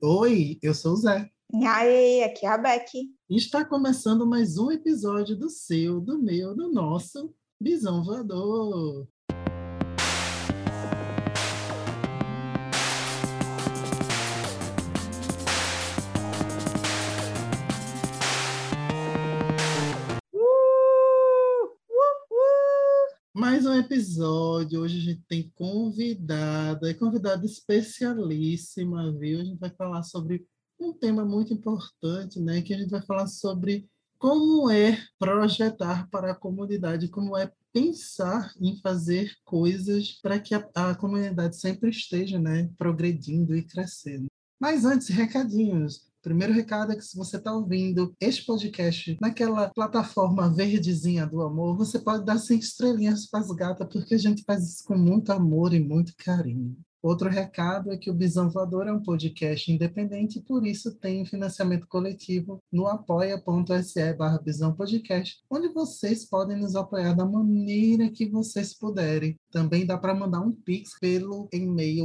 Oi, eu sou o Zé. E aí, aqui é a Becky. E está começando mais um episódio do seu, do meu, do nosso Bisão Voador. Mais um episódio. Hoje a gente tem convidada especialíssima, viu? A gente vai falar sobre um tema muito importante, né? Que a gente vai falar sobre como é projetar para a comunidade, como é pensar em fazer coisas para que a comunidade sempre esteja, né, progredindo e crescendo. Mas antes, recadinhos. Primeiro recado é que se você está ouvindo este podcast naquela plataforma verdezinha do amor, você pode dar 5 estrelinhas para as gatas, porque a gente faz isso com muito amor e muito carinho. Outro recado é que o Bisão Voador é um podcast independente e por isso tem financiamento coletivo no apoia.se/Bisão Podcast, onde vocês podem nos apoiar da maneira que vocês puderem. Também dá para mandar um pix pelo e-mail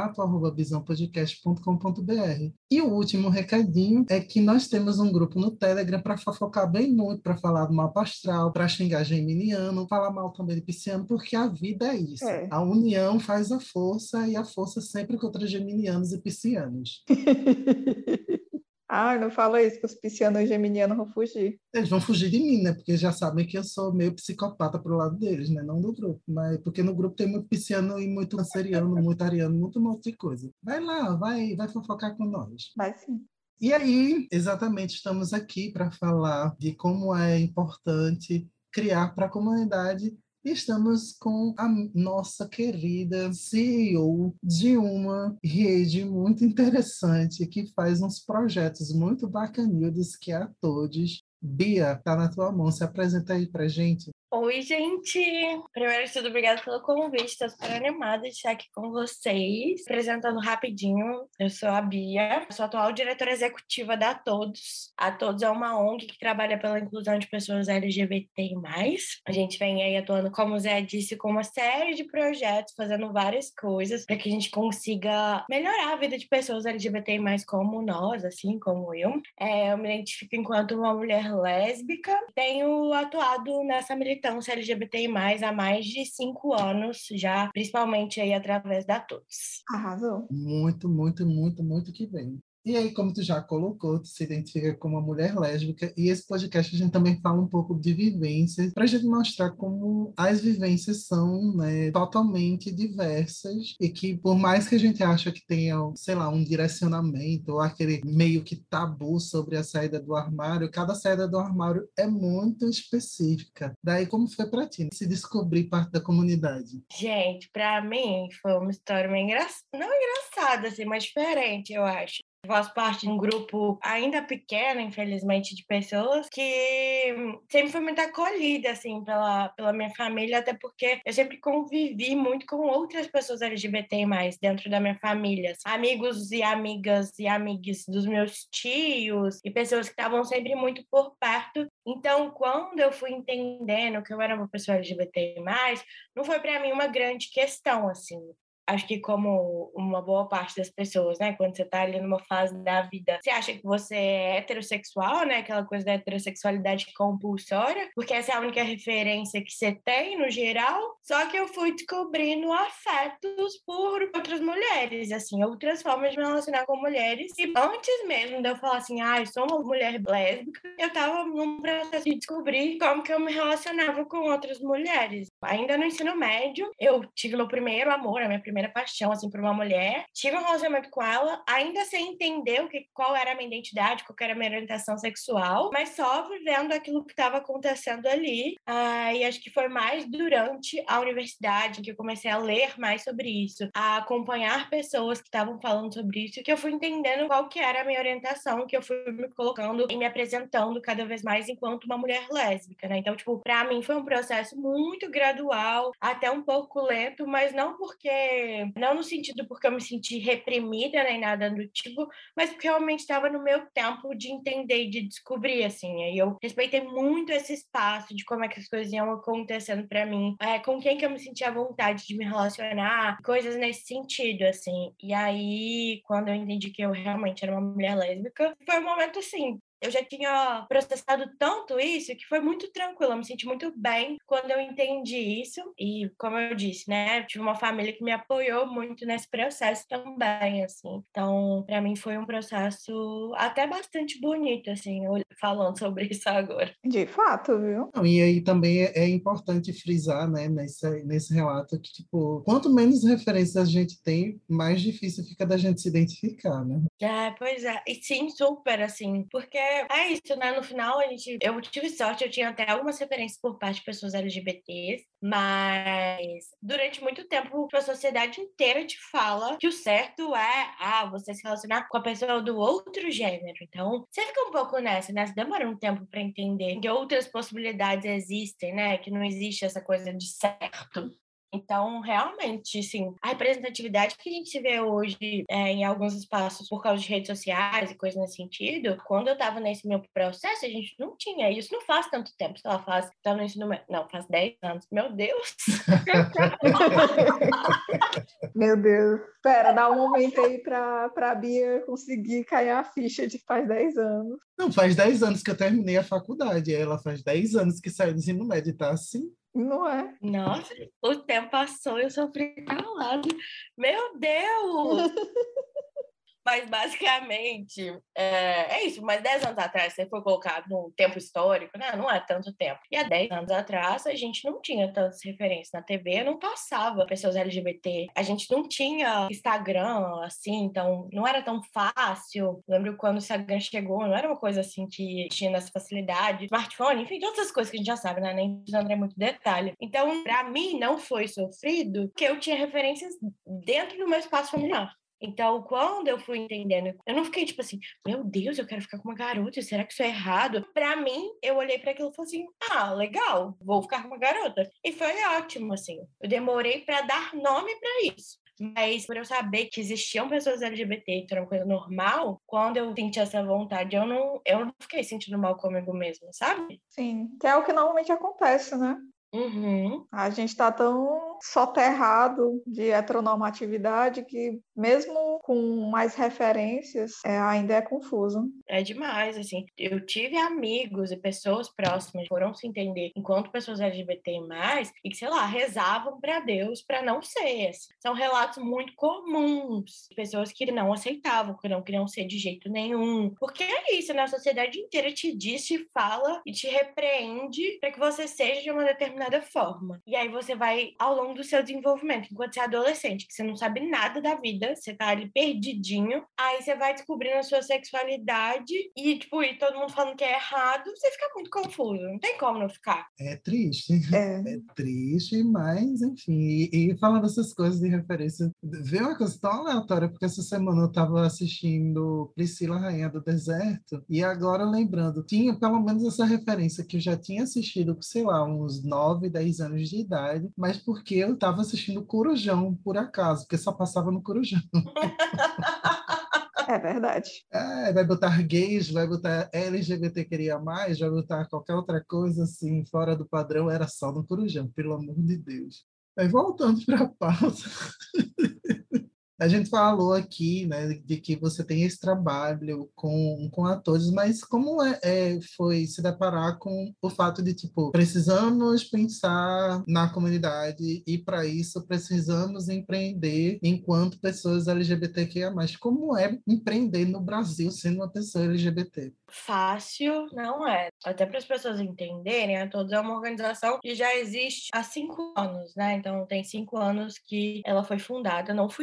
contato@bisãopodcast.com.br. E o último recadinho é que nós temos um grupo no Telegram para fofocar bem muito, para falar do mapa astral, para xingar geminiano, falar mal também de pisciano, porque a vida é isso. A união faz a força e a força sempre contra geminianos e piscianos. Não fala isso, que os piscianos e geminianos vão fugir. Eles vão fugir de mim, né? Porque já sabem que eu sou meio psicopata pro lado deles, né? Não do grupo. Mas porque no grupo tem muito pisciano e muito canceriano, muito ariano, muito um monte de coisa. Vai lá, vai fofocar com nós. Vai sim. E aí, exatamente, estamos aqui para falar de como é importante criar para a comunidade. E estamos com a nossa querida CEO de uma rede muito interessante que faz uns projetos muito bacanudos que é a Todes. Bia, tá na tua mão. Se apresenta aí pra gente. Oi, gente! Primeiro de tudo, obrigada pelo convite. Estou super animada de estar aqui com vocês. Apresentando rapidinho, eu sou a Bia, sou a atual diretora executiva da Todos. A Todos é uma ONG que trabalha pela inclusão de pessoas LGBTI+. A gente vem aí atuando, como o Zé disse, com uma série de projetos, fazendo várias coisas para que a gente consiga melhorar a vida de pessoas LGBTI+, como nós, assim como eu. Eu me identifico enquanto uma mulher lésbica. Tenho atuado nessa militância LGBTI+, há mais de 5 anos já, principalmente aí através da Todos. Arrasou. Muito, muito, muito, muito que bem. E aí, como tu já colocou, tu se identifica como uma mulher lésbica, e esse podcast a gente também fala um pouco de vivências, para a gente mostrar como as vivências são, né, totalmente diversas, e que por mais que a gente ache que tenha, sei lá, um direcionamento, ou aquele meio que tabu sobre a saída do armário, cada saída do armário é muito específica. Daí, como foi para ti se descobrir parte da comunidade? Gente, para mim foi uma história meio não engraçada, assim, mas diferente, eu acho. Eu faço parte de um grupo ainda pequeno, infelizmente, de pessoas que sempre foi muito acolhida, assim, pela minha família, até porque eu sempre convivi muito com outras pessoas LGBTI+, dentro da minha família. Amigos e amigas e amigues dos meus tios e pessoas que estavam sempre muito por perto. Então, quando eu fui entendendo que eu era uma pessoa LGBTI+, não foi para mim uma grande questão, assim. Acho que como uma boa parte das pessoas, né? Quando você tá ali numa fase da vida, você acha que você é heterossexual, né? Aquela coisa da heterossexualidade compulsória, porque essa é a única referência que você tem, no geral. Só que eu fui descobrindo afetos por outras mulheres, assim, outras formas de me relacionar com mulheres. E antes mesmo de eu falar assim, eu sou uma mulher lésbica, eu tava num processo de descobrir como que eu me relacionava com outras mulheres. Ainda no ensino médio, eu tive meu primeiro amor, a minha primeira paixão, assim, por uma mulher. Tive um relacionamento com ela, ainda sem entender qual era a minha identidade, qual era a minha orientação sexual, mas só vivendo aquilo que estava acontecendo ali. E acho que foi mais durante a universidade que eu comecei a ler mais sobre isso, a acompanhar pessoas que estavam falando sobre isso, que eu fui entendendo qual que era a minha orientação, que eu fui me colocando e me apresentando cada vez mais enquanto uma mulher lésbica, né? Então, tipo, pra mim foi um processo muito gradual, até um pouco lento, mas não porque não no sentido porque eu me senti reprimida nem nada do tipo, mas porque realmente estava no meu tempo de entender e de descobrir, assim. Aí eu respeitei muito esse espaço de como é que as coisas iam acontecendo para mim, com quem que eu me sentia à vontade de me relacionar, coisas nesse sentido, assim. E aí, quando eu entendi que eu realmente era uma mulher lésbica, foi um momento, assim, eu já tinha processado tanto isso que foi muito tranquilo, eu me senti muito bem quando eu entendi isso. E, como eu disse, né, eu tive uma família que me apoiou muito nesse processo também, assim. Então, para mim foi um processo até bastante bonito, assim, falando sobre isso agora. De fato, viu? Não, e aí também é importante frisar, né, nesse relato que, tipo, quanto menos referências a gente tem, mais difícil fica da gente se identificar, né? Pois é. E sim, super, assim, porque é isso, né? No final, eu tive sorte, eu tinha até algumas referências por parte de pessoas LGBTs, mas durante muito tempo a sociedade inteira te fala que o certo é, você se relacionar com a pessoa do outro gênero. Então, você fica um pouco nessa, né? Você demora um tempo para entender que outras possibilidades existem, né? Que não existe essa coisa de certo. Então, realmente, sim, a representatividade que a gente se vê hoje em alguns espaços por causa de redes sociais e coisas nesse sentido, quando eu estava nesse meu processo, a gente não tinha. Isso não faz tanto tempo, sei lá, estava no ensino médio, não, faz 10 anos. Meu Deus! Meu Deus. Espera, dá um momento aí pra Bia conseguir cair a ficha de faz 10 anos. Não, faz 10 anos que eu terminei a faculdade, ela faz 10 anos que saiu do ensino médio, tá assim? Não é? Nossa, o tempo passou e eu sofri calado. Meu Deus! Mas, basicamente, é isso. Mas 10 anos atrás, se você for colocar num tempo histórico, né? Não é tanto tempo. E há 10 anos atrás, a gente não tinha tantas referências na TV, não passava pessoas LGBT. A gente não tinha Instagram, assim, então não era tão fácil. Lembro quando o Instagram chegou, não era uma coisa assim que tinha essa facilidade. Smartphone, enfim, todas as coisas que a gente já sabe, né? Nem precisando entrar muito detalhe. Então, pra mim, não foi sofrido, porque eu tinha referências dentro do meu espaço familiar. Então, quando eu fui entendendo, eu não fiquei tipo assim, meu Deus, eu quero ficar com uma garota, será que isso é errado? Pra mim, eu olhei para aquilo e falei assim, legal, vou ficar com uma garota. E foi ótimo, assim. Eu demorei para dar nome para isso. Mas por eu saber que existiam pessoas LGBT, que era uma coisa normal, quando eu senti essa vontade, eu não fiquei sentindo mal comigo mesma, sabe? Sim, que é o que normalmente acontece, né? Uhum. A gente está tão soterrado de heteronormatividade que, mesmo com mais referências, ainda é confuso. É demais, assim. Eu tive amigos e pessoas próximas que foram se entender enquanto pessoas LGBT+, e que, sei lá, rezavam para Deus para não ser. Assim. São relatos muito comuns. Pessoas que não aceitavam, que não queriam ser de jeito nenhum. Porque é isso, né? A sociedade inteira te diz, te fala e te repreende para que você seja de uma determinada forma. E aí você vai, ao longo do seu desenvolvimento, enquanto você é adolescente, que você não sabe nada da vida, você tá ali perdidinho, aí você vai descobrindo a sua sexualidade e, tipo, e todo mundo falando que é errado, você fica muito confuso. Não tem como não ficar. É triste. É. É triste, mas, enfim. E falando dessas coisas de referência, veio uma coisa tão aleatória, porque essa semana eu estava assistindo Priscila, Rainha do Deserto, e agora lembrando, tinha pelo menos essa referência que eu já tinha assistido com, sei lá, uns 9, 10 anos de idade, mas porque eu estava assistindo Corujão, por acaso, porque só passava no Corujão. É verdade. Vai botar gays, vai botar LGBT queria mais, vai botar qualquer outra coisa assim, fora do padrão, era só no Corujão, pelo amor de Deus. Aí voltando para a pauta, a gente falou aqui, né, de que você tem esse trabalho com atores, mas como foi se deparar com o fato de, tipo, precisamos pensar na comunidade e, para isso, precisamos empreender enquanto pessoas LGBTQIA+. Como é empreender no Brasil sendo uma pessoa LGBT? Fácil não é. Até para as pessoas entenderem, a Todos é uma organização que já existe há 5 anos, né? Então, tem 5 anos que ela foi fundada. Não fui eu que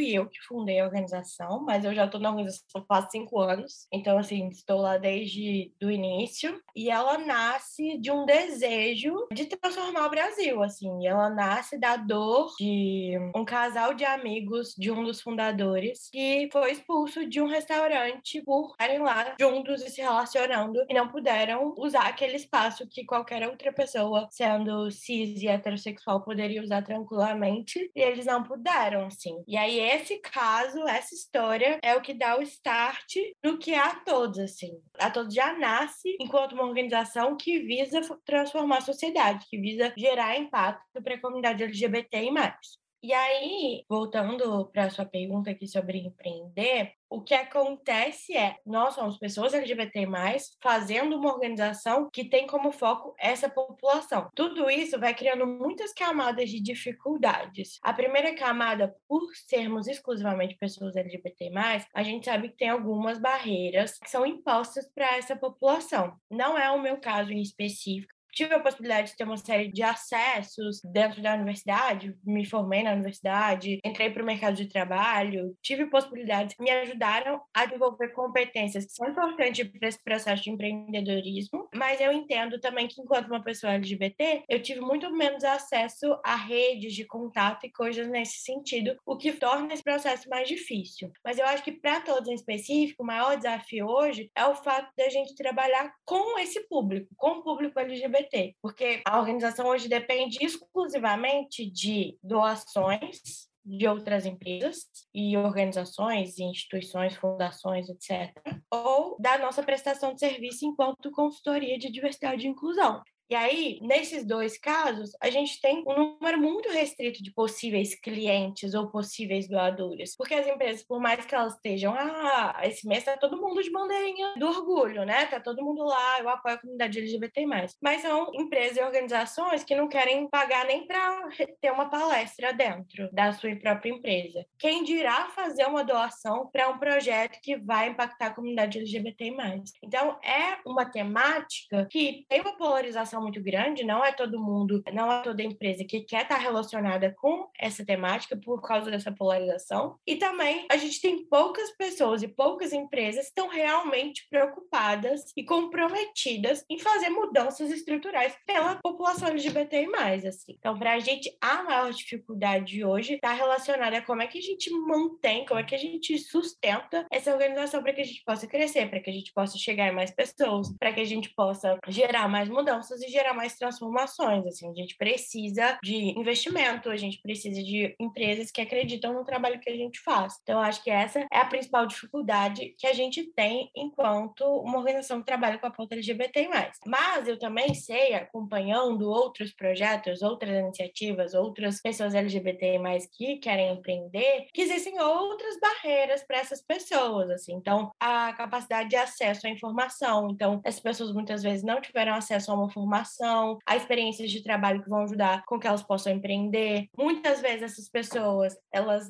que fundei a organização, mas eu já estou na organização faz 5 anos. Então, assim, estou lá desde o início. E ela nasce de um desejo de transformar o Brasil, assim. Ela nasce da dor de um casal de amigos de um dos fundadores que foi expulso de um restaurante por estarem lá juntos e se relacionando e não puderam usar aquele espaço que qualquer outra pessoa, sendo cis e heterossexual, poderia usar tranquilamente, e eles não puderam, assim. E aí esse caso, essa história é o que dá o start no que é a Todos, assim. A Todos já nasce enquanto uma organização que visa transformar a sociedade, que visa gerar impacto para a comunidade LGBTI+. E aí, voltando para a sua pergunta aqui sobre empreender, o que acontece é, nós somos pessoas LGBT+, fazendo uma organização que tem como foco essa população. Tudo isso vai criando muitas camadas de dificuldades. A primeira camada, por sermos exclusivamente pessoas LGBT+, a gente sabe que tem algumas barreiras que são impostas para essa população. Não é o meu caso em específico. Tive a possibilidade de ter uma série de acessos dentro da universidade, me formei na universidade, entrei para o mercado de trabalho, tive possibilidades que me ajudaram a desenvolver competências que são importantes para esse processo de empreendedorismo, mas eu entendo também que, enquanto uma pessoa LGBT, eu tive muito menos acesso a redes de contato e coisas nesse sentido, o que torna esse processo mais difícil. Mas eu acho que, para todos em específico, o maior desafio hoje é o fato da gente trabalhar com esse público, com o público LGBT, porque a organização hoje depende exclusivamente de doações de outras empresas e organizações, instituições, fundações, etc., ou da nossa prestação de serviço enquanto consultoria de diversidade e inclusão. E aí, nesses dois casos, a gente tem um número muito restrito de possíveis clientes ou possíveis doadores. Porque as empresas, por mais que elas estejam, esse mês tá todo mundo de bandeirinha do orgulho, né? Tá todo mundo lá, eu apoio a comunidade LGBT+. Mas são empresas e organizações que não querem pagar nem para ter uma palestra dentro da sua própria empresa. Quem dirá fazer uma doação para um projeto que vai impactar a comunidade LGBT+. Então, é uma temática que tem uma polarização muito grande, não é todo mundo, não é toda empresa que quer estar relacionada com essa temática por causa dessa polarização. E também a gente tem poucas pessoas e poucas empresas que estão realmente preocupadas e comprometidas em fazer mudanças estruturais pela população LGBTI+, assim. Então, para a gente, a maior dificuldade hoje está relacionada a como é que a gente mantém, como é que a gente sustenta essa organização para que a gente possa crescer, para que a gente possa chegar em mais pessoas, para que a gente possa gerar mais mudanças e gerar mais transformações, assim. A gente precisa de investimento, a gente precisa de empresas que acreditam no trabalho que a gente faz. Então, eu acho que essa é a principal dificuldade que a gente tem enquanto uma organização que trabalha com a pauta LGBT+. Mas eu também sei, acompanhando outros projetos, outras iniciativas, outras pessoas LGBT+, que querem empreender, que existem outras barreiras para essas pessoas, assim. Então, a capacidade de acesso à informação. Então, essas pessoas muitas vezes não tiveram acesso a uma formação, a experiências de trabalho que vão ajudar com que elas possam empreender. Muitas vezes essas pessoas, elas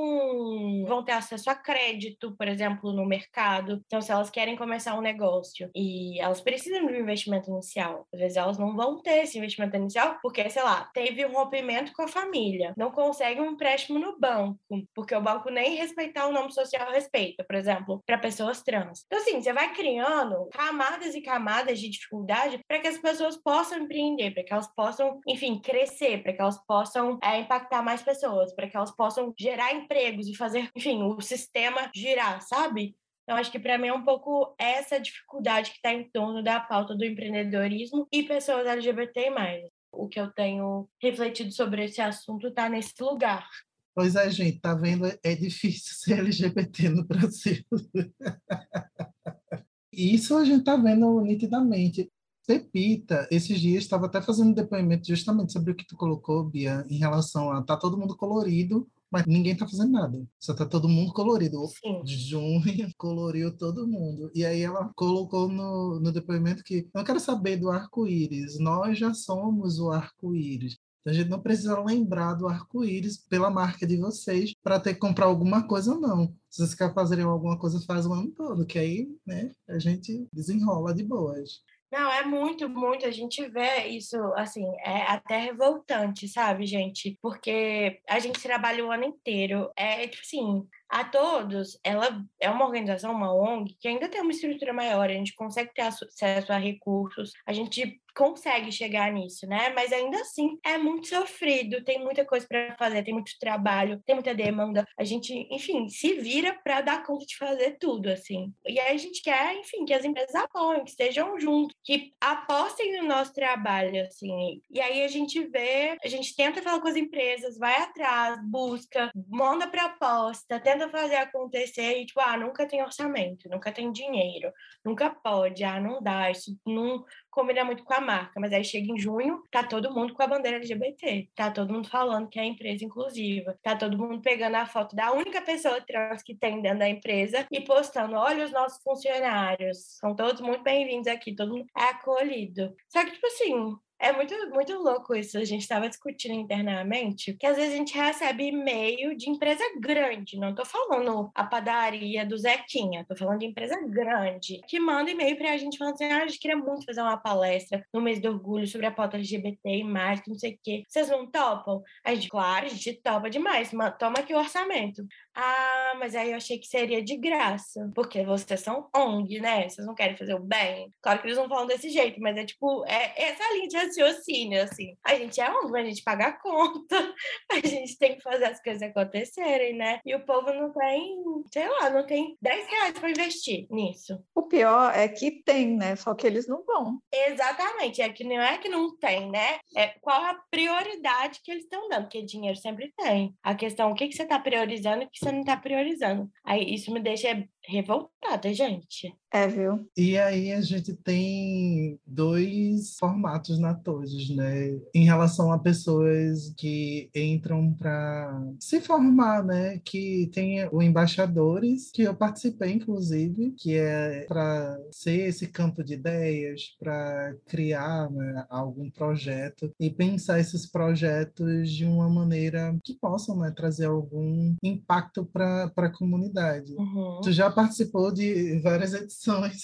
não vão ter acesso a crédito, por exemplo, no mercado. Então, se elas querem começar um negócio e elas precisam de um investimento inicial, às vezes elas não vão ter esse investimento inicial porque, sei lá, teve um rompimento com a família, não consegue um empréstimo no banco, porque o banco nem respeitar o nome social respeita, por exemplo, para pessoas trans. Então, assim, você vai criando camadas e camadas de dificuldade para que as pessoas possam empreender, para que elas possam, enfim, crescer, para que elas possam impactar mais pessoas, para que elas possam gerar empregos e fazer, enfim, o sistema girar, sabe? Então, acho que para mim é um pouco essa dificuldade que está em torno da pauta do empreendedorismo e pessoas LGBT+. O que eu tenho refletido sobre esse assunto está nesse lugar. Pois é, gente, tá vendo? É difícil ser LGBT no Brasil. Isso a gente tá vendo nitidamente. Pepita, esses dias estava até fazendo um depoimento justamente sobre o que tu colocou, Bia, em relação a tá todo mundo colorido, mas ninguém tá fazendo nada. Só tá todo mundo colorido. Sim. Junho coloriu todo mundo. E aí ela colocou no depoimento que não quero saber do arco-íris, nós já somos o arco-íris. Então, a gente não precisa lembrar do arco-íris pela marca de vocês para ter que comprar alguma coisa, não. Se vocês querem fazer alguma coisa, faz o ano todo, que aí, né, a gente desenrola de boas. Não, é muito, muito. A gente vê isso, assim, é até revoltante, sabe, gente? Porque a gente trabalha o ano inteiro. É, tipo assim, A Todos, ela é uma organização, uma ONG, que ainda tem uma estrutura maior, a gente consegue ter acesso a recursos, a gente consegue chegar nisso, né? Mas ainda assim é muito sofrido, tem muita coisa para fazer, tem muito trabalho, tem muita demanda. A gente, enfim, se vira para dar conta de fazer tudo, assim. E aí a gente quer, enfim, que as empresas apoiem, que estejam juntos, que apostem no nosso trabalho, assim. E aí a gente tenta falar com as empresas, vai atrás, busca, manda proposta, tenta fazer acontecer e, tipo, nunca tem orçamento, nunca tem dinheiro, nunca pode, não dá, isso não combina muito com a marca, mas aí chega em junho, tá todo mundo com a bandeira LGBT, tá todo mundo falando que é empresa inclusiva, tá todo mundo pegando a foto da única pessoa trans que tem dentro da empresa e postando, olha os nossos funcionários, são todos muito bem-vindos aqui, todo mundo é acolhido. Só que, tipo assim, é muito, muito louco isso. A gente estava discutindo internamente que às vezes a gente recebe e-mail de empresa grande. Não estou falando a padaria do Zequinha, estou falando de empresa grande que manda e-mail para a gente falando assim: a gente queria muito fazer uma palestra no mês do orgulho sobre a pauta LGBT e mais, que não sei o quê. Vocês não topam? A gente, claro, a gente topa demais. Toma aqui o orçamento. Mas aí eu achei que seria de graça, porque vocês são ONG, né? Vocês não querem fazer o bem. Claro que eles não falam desse jeito, mas é tipo, essa linha de raciocínio, assim. A gente é ONG, mas a gente paga a conta, a gente tem que fazer as coisas acontecerem, né? E o povo não tem, sei lá, não tem R$ 10 para investir nisso. O pior é que tem, né? Só que eles não vão. Exatamente, é que não é que não tem, né? É qual a prioridade que eles estão dando, porque dinheiro sempre tem. A questão, o que você está priorizando e o que você não está priorizando. Aí isso me deixa revoltada, gente. Viu? E aí a gente tem dois formatos na Todes, né? Em relação a pessoas que entram para se formar, né? Que tem o Embaixadores, que eu participei, inclusive, que é para ser esse campo de ideias, para criar, né, algum projeto e pensar esses projetos de uma maneira que possam, né, trazer algum impacto para a comunidade. Uhum. Tu já participou de várias edições,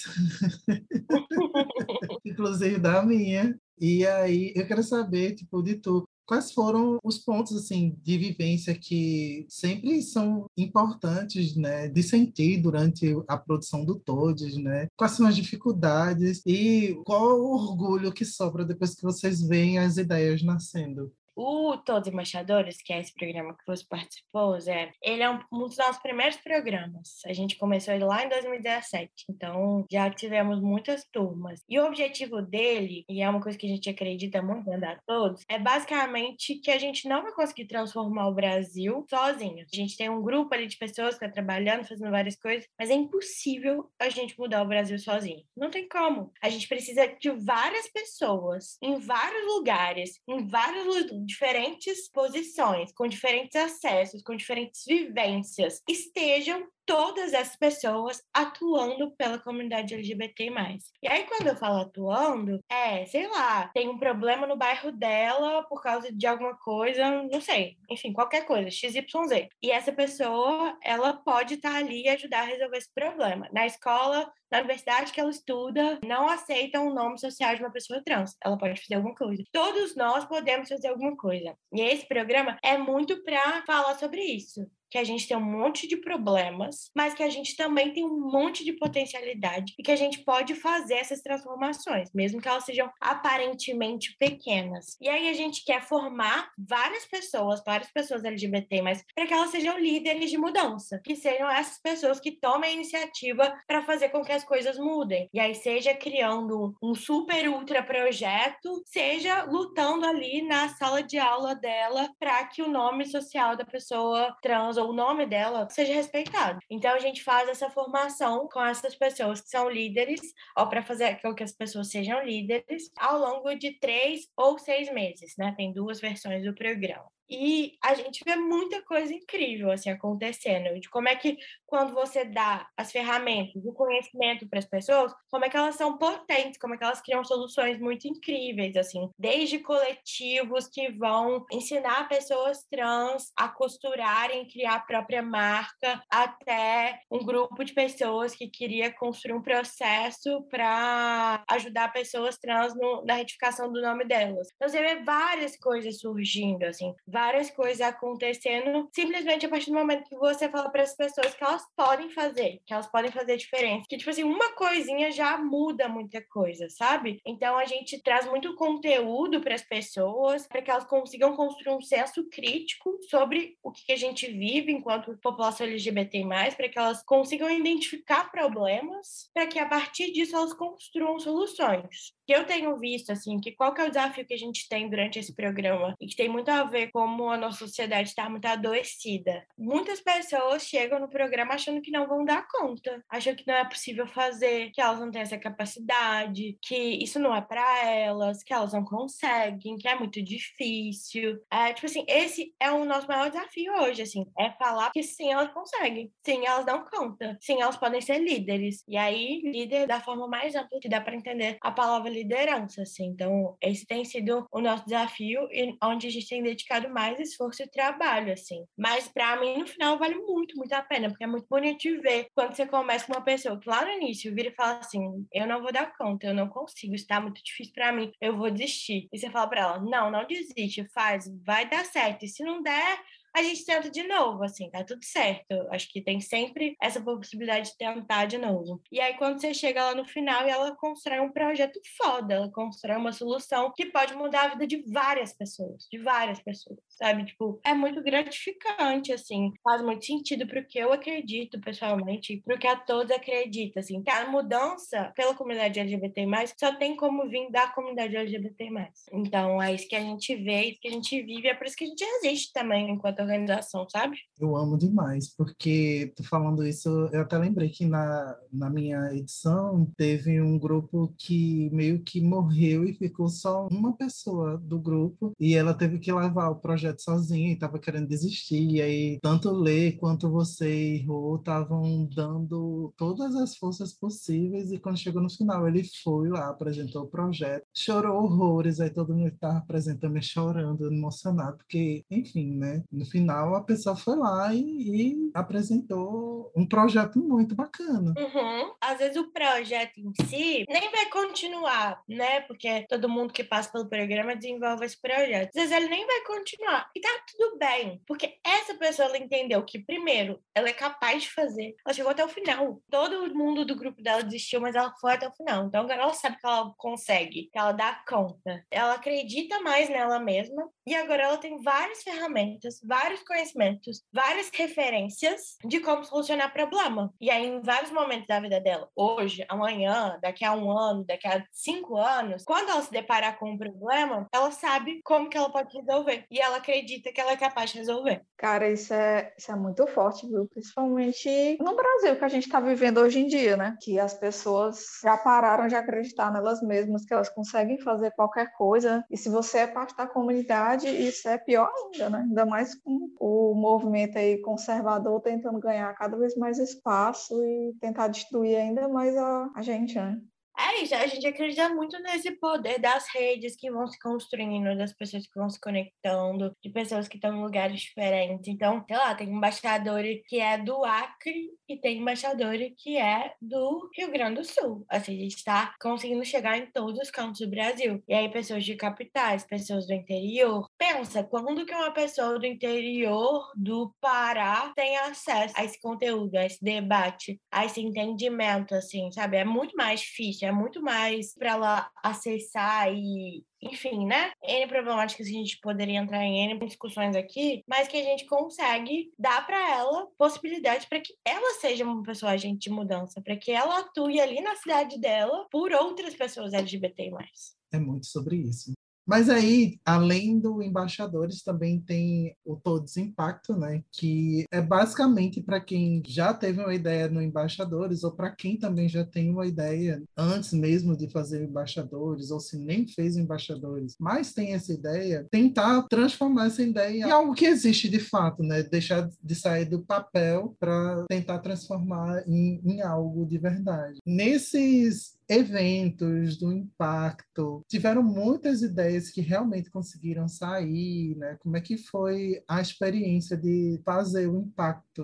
inclusive da minha. E aí eu quero saber, tipo, de tu, quais foram os pontos assim de vivência que sempre são importantes, né, de sentir durante a produção do Todes, né? Quais são as dificuldades e qual o orgulho que sobra depois que vocês veem as ideias nascendo? O Todos Embaixadores, que é esse programa que você participou, Zé, ele é um dos nossos primeiros programas. A gente começou ele lá em 2017, então já tivemos muitas turmas. E o objetivo dele, e é uma coisa que a gente acredita muito em dar todos, é basicamente que a gente não vai conseguir transformar o Brasil sozinho. A gente tem um grupo ali de pessoas que está trabalhando, fazendo várias coisas, mas é impossível a gente mudar o Brasil sozinho. Não tem como. A gente precisa de várias pessoas, em vários lugares, em vários diferentes posições, com diferentes acessos, com diferentes vivências, estejam todas essas pessoas atuando pela comunidade LGBT+. E aí, quando eu falo atuando, sei lá, tem um problema no bairro dela por causa de alguma coisa, não sei, enfim, qualquer coisa, XYZ. E essa pessoa, ela pode estar ali e ajudar a resolver esse problema. Na escola, na universidade que ela estuda, não aceitam o nome social de uma pessoa trans. Ela pode fazer alguma coisa. Todos nós podemos fazer alguma coisa. E esse programa é muito para falar sobre isso. Que a gente tem um monte de problemas, mas que a gente também tem um monte de potencialidade e que a gente pode fazer essas transformações, mesmo que elas sejam aparentemente pequenas. E aí a gente quer formar várias pessoas LGBT, mas para que elas sejam líderes de mudança, que sejam essas pessoas que tomem a iniciativa para fazer com que as coisas mudem. E aí seja criando um super ultra projeto, seja lutando ali na sala de aula dela para que o nome social da pessoa trans ou o nome dela seja respeitado. Então a gente faz essa formação com essas pessoas que são líderes, ou para fazer com que as pessoas sejam líderes, ao longo de 3 ou 6 meses, né? Tem 2 versões do programa. E a gente vê muita coisa incrível assim acontecendo, de como é que quando você dá as ferramentas, o conhecimento para as pessoas, como é que elas são potentes, como é que elas criam soluções muito incríveis, assim, desde coletivos que vão ensinar pessoas trans a costurarem, criar a própria marca, até um grupo de pessoas que queria construir um processo para ajudar pessoas trans na retificação do nome delas. Então você vê várias coisas surgindo, assim, várias coisas acontecendo simplesmente a partir do momento que você fala para as pessoas que elas podem fazer diferença. Que, tipo assim, uma coisinha já muda muita coisa, sabe? Então, a gente traz muito conteúdo para as pessoas, para que elas consigam construir um senso crítico sobre o que a gente vive enquanto população LGBT+, para que elas consigam identificar problemas, para que a partir disso elas construam soluções. Que eu tenho visto, assim, que qual que é o desafio que a gente tem durante esse programa e que tem muito a ver com como a nossa sociedade está muito adoecida. Muitas pessoas chegam no programa achando que não vão dar conta, acham que não é possível fazer, que elas não têm essa capacidade, que isso não é para elas, que elas não conseguem, que é muito difícil. Tipo assim, esse é o nosso maior desafio hoje, assim, é falar que sim, elas conseguem, sim, elas dão conta, sim, elas podem ser líderes. E aí, líder da forma mais ampla que dá para entender a palavra liderança, assim. Então, esse tem sido o nosso desafio e onde a gente tem dedicado mais esforço e trabalho, assim. Mas para mim, no final, vale muito, muito a pena, porque é muito bonito de ver quando você começa com uma pessoa que lá no início vira e fala assim, eu não vou dar conta, eu não consigo, isso tá muito difícil para mim, eu vou desistir. E você fala para ela, não desiste, faz, vai dar certo. E se não der, a gente tenta de novo, assim, tá tudo certo. Acho que tem sempre essa possibilidade de tentar de novo. E aí, quando você chega lá no final e ela constrói um projeto foda, ela constrói uma solução que pode mudar a vida de várias pessoas, sabe? Tipo, é muito gratificante, assim, faz muito sentido pro que eu acredito, pessoalmente, e pro que a todos acreditam, assim, que a mudança pela comunidade LGBT+, só tem como vir da comunidade LGBT+. Então, é isso que a gente vê, isso que a gente vive, é por isso que a gente existe também enquanto organização, sabe? Eu amo demais, porque tô falando isso, eu até lembrei que na minha edição teve um grupo que meio que morreu e ficou só uma pessoa do grupo e ela teve que levar o projeto sozinha e estava querendo desistir. E aí, tanto Lê quanto você e Rô estavam dando todas as forças possíveis e quando chegou no final, ele foi lá, apresentou o projeto, chorou horrores, aí todo mundo que estava apresentando chorando, emocionado, porque, enfim, né? No final, a pessoa foi lá e apresentou um projeto muito bacana. Uhum. Às vezes o projeto em si nem vai continuar, né? Porque todo mundo que passa pelo programa desenvolve esse projeto. Às vezes ele nem vai continuar. E tá tudo bem. Porque essa pessoa, ela entendeu que, primeiro, ela é capaz de fazer. Ela chegou até o final. Todo mundo do grupo dela desistiu, mas ela foi até o final. Então agora ela sabe que ela consegue, que ela dá conta. Ela acredita mais nela mesma. E agora ela tem várias ferramentas, vários conhecimentos, várias referências de como solucionar problema. E aí, em vários momentos da vida dela, hoje, amanhã, daqui a 1 ano, daqui a 5 anos, quando ela se deparar com um problema, ela sabe como que ela pode resolver. E ela acredita que ela é capaz de resolver. Cara, isso é muito forte, viu? Principalmente no Brasil, que a gente está vivendo hoje em dia, né? Que as pessoas já pararam de acreditar nelas mesmas, que elas conseguem fazer qualquer coisa. E se você é parte da comunidade, isso é pior ainda, né? Ainda mais com o movimento aí conservador tentando ganhar cada vez mais espaço e tentar destruir ainda mais a gente, né? É isso, a gente acredita muito nesse poder das redes que vão se construindo, das pessoas que vão se conectando, de pessoas que estão em lugares diferentes. Então, sei lá, tem embaixador que é do Acre e tem embaixador que é do Rio Grande do Sul. Assim, a gente está conseguindo chegar em todos os cantos do Brasil. E aí, pessoas de capitais, pessoas do interior. Pensa, quando que uma pessoa do interior do Pará tem acesso a esse conteúdo, a esse debate, a esse entendimento, assim, sabe? É muito mais difícil, é muito mais para ela acessar e, enfim, né? N problemáticas que a gente poderia entrar em N discussões aqui, mas que a gente consegue dar para ela possibilidades para que ela seja uma pessoa agente de mudança, para que ela atue ali na cidade dela por outras pessoas LGBT+. É muito sobre isso. Mas aí, além do embaixadores, também tem o Todos Impacto, né? Que é basicamente para quem já teve uma ideia no embaixadores ou para quem também já tem uma ideia antes mesmo de fazer embaixadores ou se nem fez embaixadores, mas tem essa ideia, tentar transformar essa ideia em algo que existe de fato, né? Deixar de sair do papel para tentar transformar em algo de verdade. Nesses eventos do impacto, tiveram muitas ideias que realmente conseguiram sair, né? Como é que foi a experiência de fazer o impacto?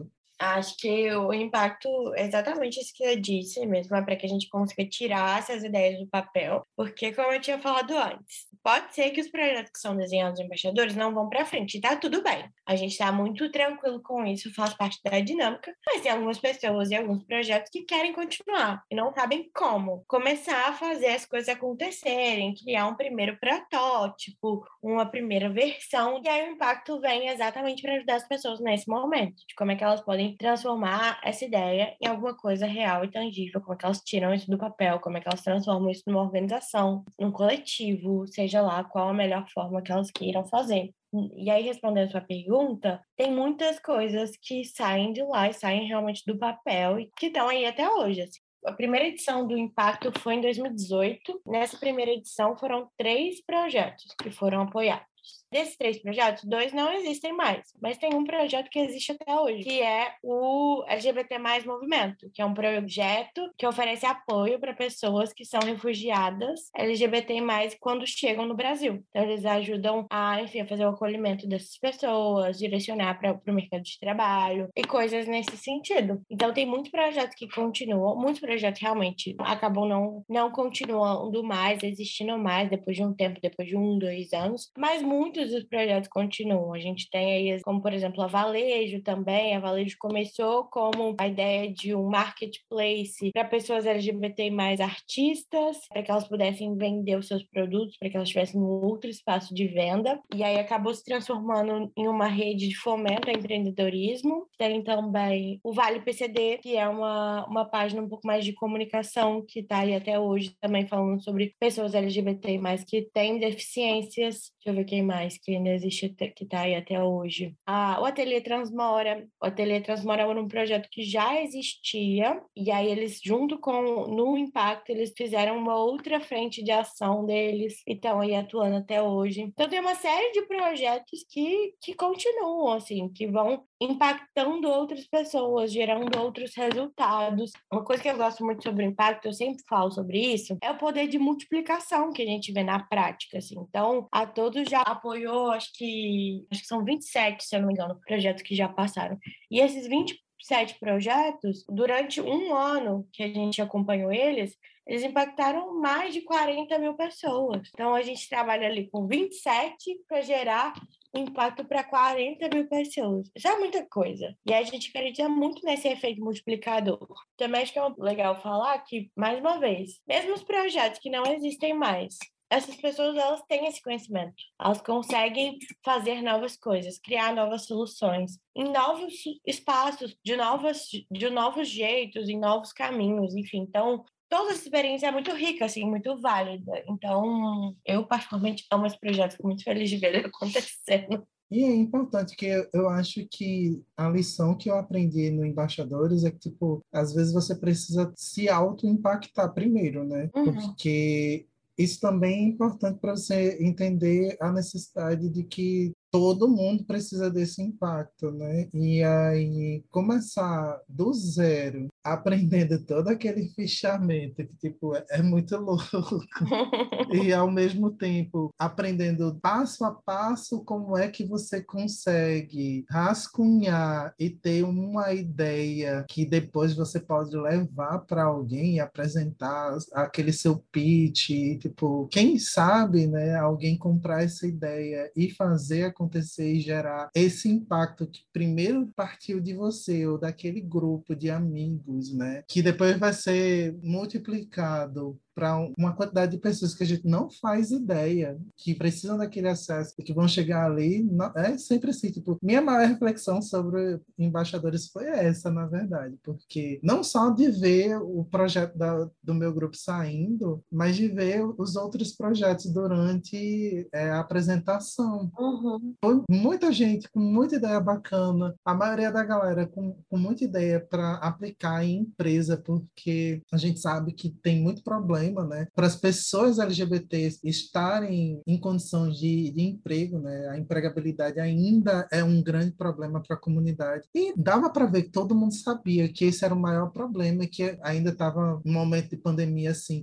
Acho que o impacto, exatamente isso que eu disse mesmo, é para que a gente consiga tirar essas ideias do papel, porque, como eu tinha falado antes, pode ser que os projetos que são desenhados de embaixadores não vão para frente, e tá tudo bem. A gente está muito tranquilo com isso, faz parte da dinâmica, mas tem algumas pessoas e alguns projetos que querem continuar e não sabem como começar a fazer as coisas acontecerem, criar um primeiro protótipo, uma primeira versão, e aí o impacto vem exatamente para ajudar as pessoas nesse momento, de como é que elas podem transformar essa ideia em alguma coisa real e tangível, como é que elas tiram isso do papel, como é que elas transformam isso numa organização, num coletivo, seja lá qual a melhor forma que elas queiram fazer. E aí, respondendo a sua pergunta, tem muitas coisas que saem de lá e saem realmente do papel e que estão aí até hoje, assim. A primeira edição do Impacto foi em 2018. Nessa primeira edição foram 3 projetos que foram apoiados. Desses 3 projetos, 2 não existem mais, mas tem um projeto que existe até hoje, que é o LGBT+ Movimento, que é um projeto que oferece apoio para pessoas que são refugiadas LGBT+, quando chegam no Brasil. Então, eles ajudam a, enfim, a fazer o acolhimento dessas pessoas, direcionar para o mercado de trabalho e coisas nesse sentido. Então, tem muitos projetos que continuam, muitos projetos realmente acabam não continuando mais, existindo mais depois de um tempo, depois de 1, 2 anos, mas muitos dos projetos continuam. A gente tem aí, como por exemplo, a Valejo também. A Valejo começou como a ideia de um marketplace para pessoas LGBT mais artistas, para que elas pudessem vender os seus produtos, para que elas tivessem um outro espaço de venda. E aí acabou se transformando em uma rede de fomento ao empreendedorismo. Tem também o Vale PCD, que é uma página um pouco mais de comunicação, que está aí até hoje também falando sobre pessoas LGBT mais que têm deficiências. Deixa eu ver quem mais que ainda existe, que está aí até hoje. O Ateliê Transmora. O Ateliê Transmora era um projeto que já existia, e aí eles, junto com no Impacto, eles fizeram uma outra frente de ação deles, e estão aí atuando até hoje. Então tem uma série de projetos que continuam, assim, que vão impactando outras pessoas, gerando outros resultados. Uma coisa que eu gosto muito sobre o impacto, eu sempre falo sobre isso, é o poder de multiplicação que a gente vê na prática, assim. Então, a Todos já apoiou, acho que são 27, se eu não me engano, projetos que já passaram. E esses 27 projetos, durante um ano que a gente acompanhou eles impactaram mais de 40 mil pessoas. Então, a gente trabalha ali com 27 para gerar impacto para 40 mil pessoas. Isso é muita coisa. E a gente acredita muito nesse efeito multiplicador. Também acho que é legal falar que, mais uma vez, mesmo os projetos que não existem mais, essas pessoas, elas têm esse conhecimento. Elas conseguem fazer novas coisas, criar novas soluções, em novos espaços, de novos jeitos, em novos caminhos, enfim. Então, toda essa experiência é muito rica, assim, muito válida. Então, eu particularmente amo esse projeto, fico muito feliz de ver ele acontecendo. E é importante que eu acho que a lição que eu aprendi no Embaixadores é que, tipo, às vezes você precisa se auto-impactar primeiro, né? Uhum. Porque isso também é importante para você entender a necessidade de que todo mundo precisa desse impacto, né? E aí começar do zero, aprendendo todo aquele fichamento que, tipo, é muito louco. E, ao mesmo tempo, aprendendo passo a passo como é que você consegue rascunhar e ter uma ideia que depois você pode levar para alguém e apresentar aquele seu pitch, e, tipo, quem sabe, né, alguém comprar essa ideia e fazer acontecer e gerar esse impacto que primeiro partiu de você ou daquele grupo de amigos, né, que depois vai ser multiplicado para uma quantidade de pessoas que a gente não faz ideia, que precisam daquele acesso e que vão chegar ali. É sempre assim, tipo, minha maior reflexão sobre embaixadores foi essa, na verdade, porque não só de ver o projeto do meu grupo saindo, mas de ver os outros projetos durante a apresentação. Uhum. Foi muita gente com muita ideia bacana, a maioria da galera com muita ideia para aplicar em empresa, porque a gente sabe que tem muito problema, né, para as pessoas LGBTs estarem em condições de emprego, né, a empregabilidade ainda é um grande problema para a comunidade. E dava para ver que todo mundo sabia que esse era o maior problema, que ainda estava um momento de pandemia assim, que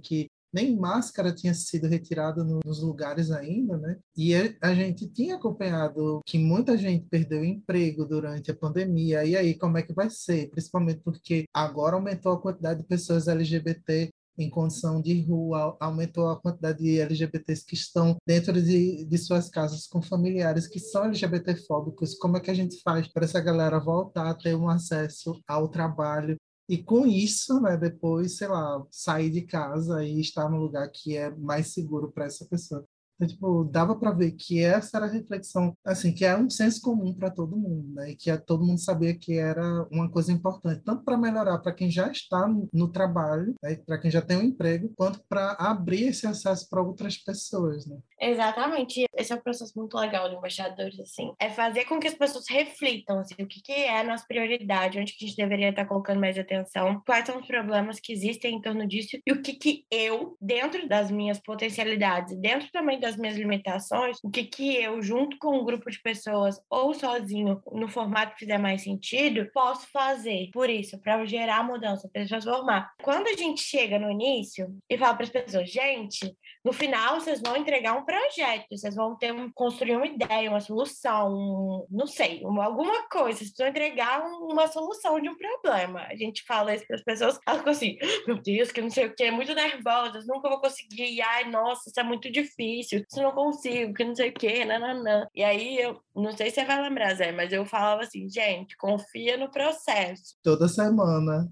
nem máscara tinha sido retirada nos lugares ainda, né? E a gente tinha acompanhado que muita gente perdeu emprego durante a pandemia. E aí, como é que vai ser? Principalmente porque agora aumentou a quantidade de pessoas LGBT em condição de rua, aumentou a quantidade de LGBTs que estão dentro de suas casas com familiares que são LGBTfóbicos. Como é que a gente faz para essa galera voltar a ter um acesso ao trabalho? E com isso, né, depois, sei lá, sair de casa e estar num lugar que é mais seguro para essa pessoa. Então, tipo, dava para ver que essa era a reflexão, assim, que era um senso comum para todo mundo, né? E que todo mundo sabia que era uma coisa importante, tanto para melhorar para quem já está no trabalho, né? Para quem já tem um emprego, quanto para abrir esse acesso para outras pessoas, né? Exatamente. Esse é um processo muito legal do embaixadores, assim. É fazer com que as pessoas reflitam, assim, o que é a nossa prioridade, onde que a gente deveria estar colocando mais atenção, quais são os problemas que existem em torno disso e o que eu, dentro das minhas potencialidades, dentro também das minhas limitações, o que eu, junto com um grupo de pessoas ou sozinho, no formato que fizer mais sentido, posso fazer por isso, para gerar mudança, para transformar. Quando a gente chega no início e fala para as pessoas, gente, no final vocês vão entregar um projeto, vocês vão construir uma ideia, uma solução, não sei, alguma coisa, vocês vão entregar uma solução de um problema. A gente fala isso para as pessoas, elas ficam assim, meu Deus, que não sei o que, muito nervosas, nunca vou conseguir, ai, nossa, isso é muito difícil, isso não consigo, que não sei o que, nananã. E aí, eu não sei se você vai lembrar, Zé, mas eu falava assim, gente, confia no processo. Toda semana.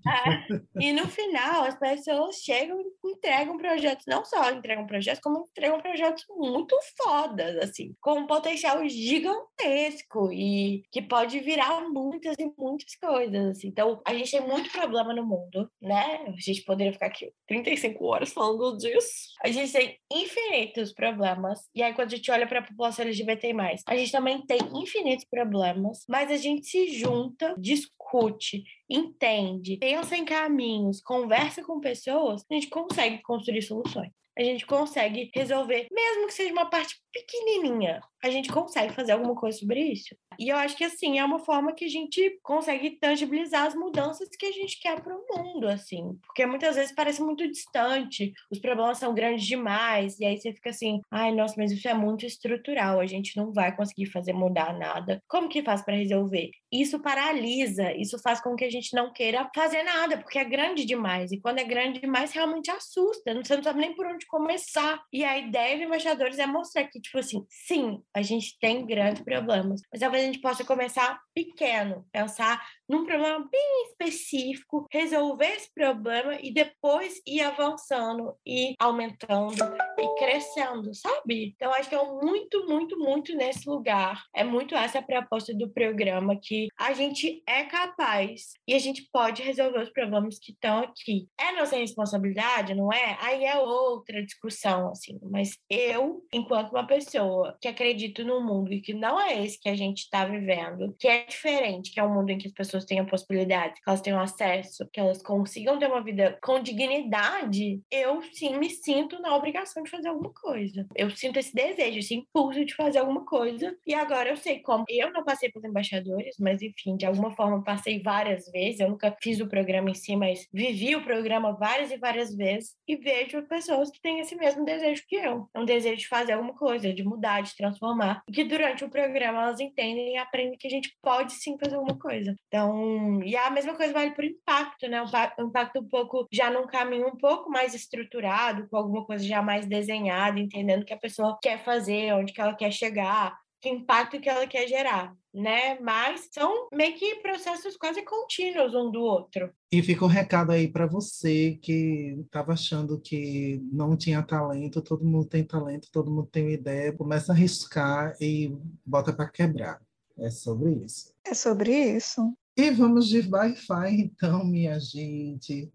E no final, as pessoas chegam e entregam projetos, não só entregam projetos, como entregam projetos muito fodas, assim, com um potencial gigantesco e que pode virar muitas e muitas coisas, assim. Então, a gente tem muito problema no mundo, né? A gente poderia ficar aqui 35 horas falando disso. A gente tem infinitos problemas. E aí, quando a gente olha para a população LGBT+, a gente também tem infinitos problemas, mas a gente se junta, discute, entende, pensa em caminhos, conversa com pessoas, a gente consegue construir soluções. A gente consegue resolver, mesmo que seja uma parte pequenininha, a gente consegue fazer alguma coisa sobre isso. E eu acho que, assim, é uma forma que a gente consegue tangibilizar as mudanças que a gente quer para o mundo, assim. Porque muitas vezes parece muito distante, os problemas são grandes demais, e aí você fica assim, ai, nossa, mas isso é muito estrutural, a gente não vai conseguir fazer mudar nada. Como que faz para resolver? Isso paralisa, isso faz com que a gente não queira fazer nada, porque é grande demais. E quando é grande demais, realmente assusta, você não sabe nem por onde começar. E a ideia do Embaixadores é mostrar que, tipo assim, sim, a gente tem grandes problemas, mas talvez a gente possa começar pequeno, pensar num problema bem específico, resolver esse problema e depois ir avançando e aumentando e crescendo, sabe? Então, acho que é muito, muito, muito nesse lugar. É muito essa a proposta do programa, que a gente é capaz e a gente pode resolver os problemas que estão aqui. É nossa responsabilidade, não é? Aí é outra discussão, assim. Mas eu, enquanto uma pessoa que acredito no mundo e que não é esse que a gente está vivendo, que é diferente, que é um mundo em que as pessoas tenham possibilidades, que elas tenham acesso, que elas consigam ter uma vida com dignidade, eu sim me sinto na obrigação de fazer alguma coisa. Eu sinto esse desejo, esse impulso de fazer alguma coisa. E agora eu sei como. Eu não passei pelos embaixadores, mas enfim, de alguma forma passei várias vezes. Eu nunca fiz o programa em si, mas vivi o programa várias e várias vezes e vejo pessoas que têm esse mesmo desejo que eu. É um desejo de fazer alguma coisa, de mudar, de transformar. E que durante o programa elas entendem e aprendem que a gente pode sim fazer alguma coisa. Então, e a mesma coisa vale para o impacto, né? Um impacto um pouco, já num caminho um pouco mais estruturado, com alguma coisa já mais desenhada, entendendo o que a pessoa quer fazer, onde que ela quer chegar, que impacto que ela quer gerar, né? Mas são meio que processos quase contínuos um do outro. E fica um recado aí para você que estava achando que não tinha talento, todo mundo tem talento, todo mundo tem uma ideia, começa a arriscar e bota para quebrar. É sobre isso. É sobre isso. E vamos de Wi-Fi, então, minha gente.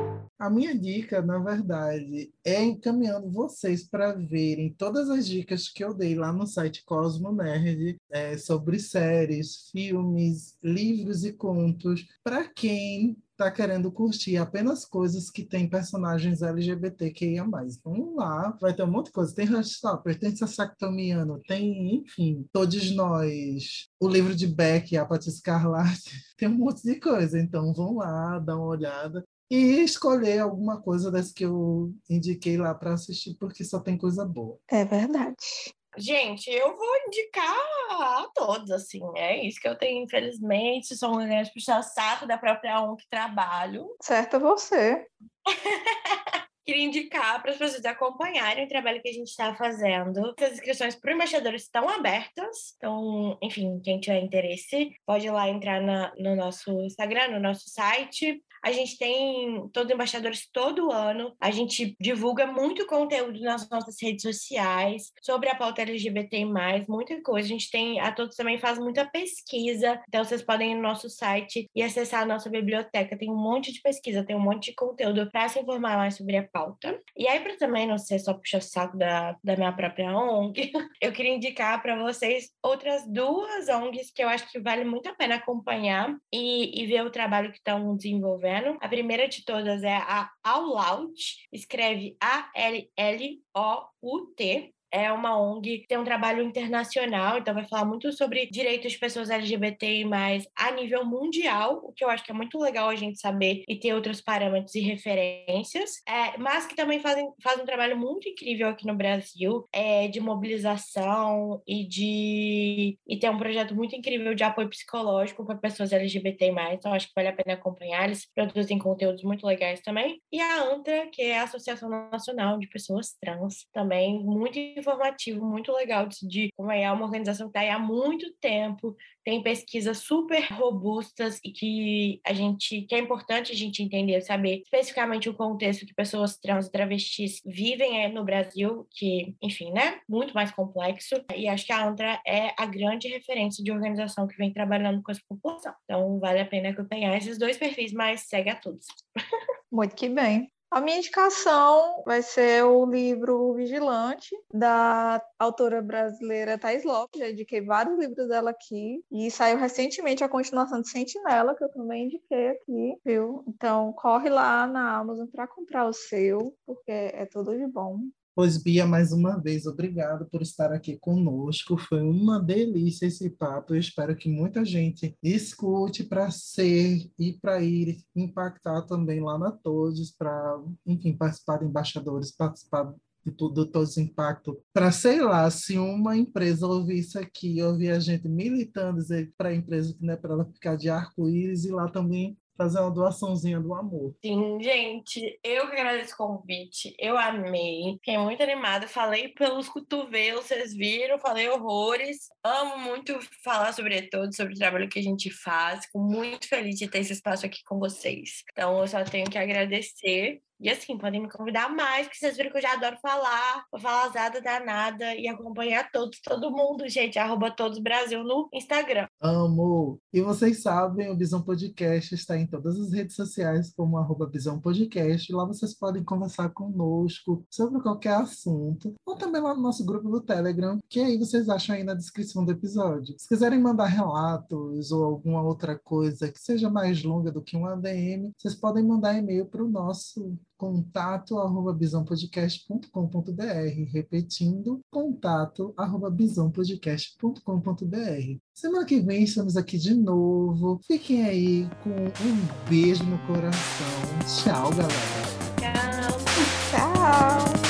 A minha dica, na verdade, é encaminhando vocês para verem todas as dicas que eu dei lá no site Cosmo Nerd, sobre séries, filmes, livros e contos, para quem está querendo curtir apenas coisas que têm personagens LGBTQIA+. Vamos lá, vai ter um monte de coisa. Tem Heartstopper, tem Sassactomiano, tem, enfim, Todos Nós, o livro de Beck, A Paty Escarlate, tem um monte de coisa. Então, vão lá, dá uma olhada. e escolher alguma coisa das que eu indiquei lá para assistir, porque só tem coisa boa. É verdade. Gente, eu vou indicar a todos, assim, é isso que eu tenho, infelizmente, sou uma grande puxa-saco da própria ONG que trabalho. Certo é você. Queria indicar para as pessoas acompanharem o trabalho que a gente está fazendo. As inscrições para o embaixador estão abertas. Então, enfim, quem tiver interesse, pode ir lá entrar no nosso Instagram, no nosso site. A gente tem todos os embaixadores todo ano. A gente divulga muito conteúdo nas nossas redes sociais sobre a pauta LGBTI+, muita coisa. A gente tem, a todos também faz muita pesquisa. Então, vocês podem ir no nosso site e acessar a nossa biblioteca. Tem um monte de pesquisa, tem um monte de conteúdo para se informar mais sobre a pauta. E aí, para também não ser só puxa-saco da minha própria ONG, eu queria indicar para vocês outras 2 ONGs que eu acho que vale muito a pena acompanhar e ver o trabalho que estão desenvolvendo. A primeira de todas é a Allout, escreve ALLOUT. É uma ONG que tem um trabalho internacional, então vai falar muito sobre direitos de pessoas LGBTI+, a nível mundial, o que eu acho que é muito legal a gente saber e ter outros parâmetros e referências, mas que também faz um trabalho muito incrível aqui no Brasil, de mobilização e tem um projeto muito incrível de apoio psicológico para pessoas LGBTI+, então acho que vale a pena acompanhar, eles produzem conteúdos muito legais também. E a ANTRA, que é a Associação Nacional de Pessoas Trans, também muito informativo, muito legal de como é uma organização que está aí há muito tempo, tem pesquisas super robustas e que é importante a gente entender, saber especificamente o contexto que pessoas trans e travestis vivem no Brasil, que, enfim, né, muito mais complexo, e acho que a ANTRA é a grande referência de organização que vem trabalhando com essa população. Então, vale a pena acompanhar esses 2 perfis, mas segue a todos. Muito que bem. A minha indicação vai ser o livro Vigilante, da autora brasileira Thais Lopes. Já indiquei vários livros dela aqui. E saiu recentemente a continuação de Sentinela, que eu também indiquei aqui, viu? Então, corre lá na Amazon para comprar o seu, porque é tudo de bom. Pois, Bia, mais uma vez, obrigado por estar aqui conosco. Foi uma delícia esse papo. Eu espero que muita gente escute para ser e para ir impactar também lá na Todes, para, enfim, participar de embaixadores, participar de tudo, de todos os impactos. Para, sei lá, se uma empresa ouvir isso aqui, ouvir a gente militando, dizer para a empresa que não é para ela ficar de arco-íris e lá também fazer uma doaçãozinha do amor. Sim, gente, eu que agradeço o convite, eu amei, fiquei muito animada, falei pelos cotovelos, vocês viram, falei horrores, amo muito falar sobre todos, sobre o trabalho que a gente faz, fico muito feliz de ter esse espaço aqui com vocês, então eu só tenho que agradecer. E assim, podem me convidar mais, porque vocês viram que eu já adoro falar, vou falar asada danada e acompanhar todos, todo mundo, gente, @todosbrasil no Instagram. Amo! E vocês sabem, o Bisão Podcast está em todas as redes sociais, como @Bisão Podcast. Lá vocês podem conversar conosco sobre qualquer assunto, ou também lá no nosso grupo do Telegram, que aí vocês acham aí na descrição do episódio. Se quiserem mandar relatos ou alguma outra coisa que seja mais longa do que um ADM, vocês podem mandar e-mail para o nosso contato@bisãopodcast.com.br, repetindo, contato@bisãopodcast.com.br. Semana que vem estamos aqui de novo. Fiquem aí com um beijo no coração. Tchau, galera. Tchau! Tchau!